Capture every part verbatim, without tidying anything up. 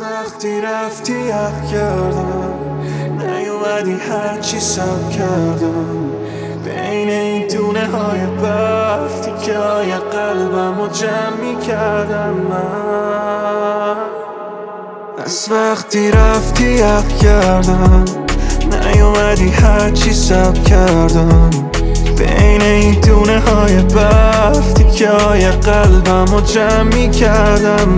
وقتی رفتی یخ کردم، نیومدی هرچی سب کردم بین این دونه های برف، تیکه های قلبم رو جمع می کردم من. از وقتی رفتی یخ کردم، نیومدی هرچی سب کردم بین این دونه های برف، تیکه های قلبم رو جمع می کردم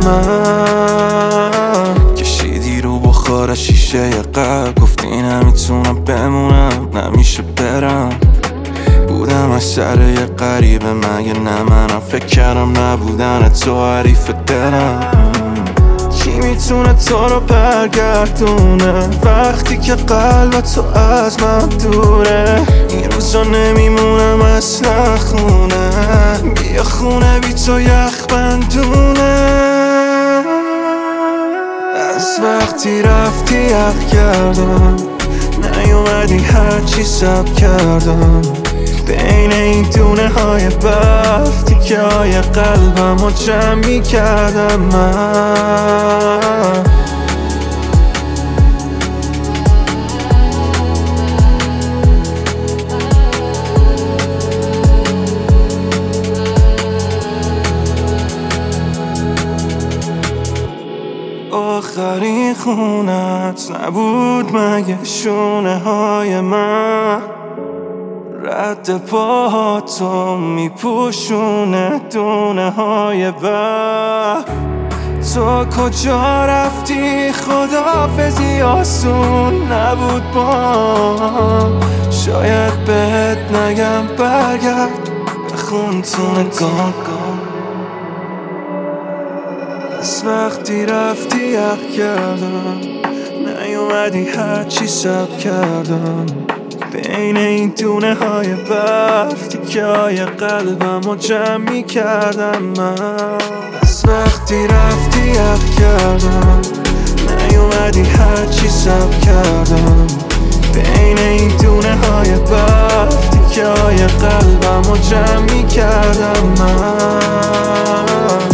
من. کشیدی رو بخار شیشه قلب، گفتی نمیتونم بمونم نمیشه برم. بودم از سر یه غریبه مگه نه منم، فکر کردم نبودن تو حریف دلم. کی میتونه تو رو برگردونه وقتی که قلب تو از من دوره؟ این روزا نمیمونم اصلا خونه، بیا خونه بی تو یخ بندونه. از وقتی رفتی یخ کردم، نیومدی هرچی سب کردم بین این دونه های برف، تیکه های قلبم رو جمع می کردم من. آخرین خونت نبود مگه شونه های من؟ رد پاهاتو میپوشونه دونه های برف. تو کجا رفتی؟ خداحافظی آسون نبود با، شاید بهت نگم برگرد بخون تو نگاه. از وقتی رفتی یخ کردم، نیومدی هرچی سب کردم بین این دونه های برف، تیکه های قلبم رو جمع می کردم من. از وقتی رفتی یخ کردم، نیومدی هرچی سب کردم بین این دونه های برف، تیکه های قلبم رو جمع می کردم من.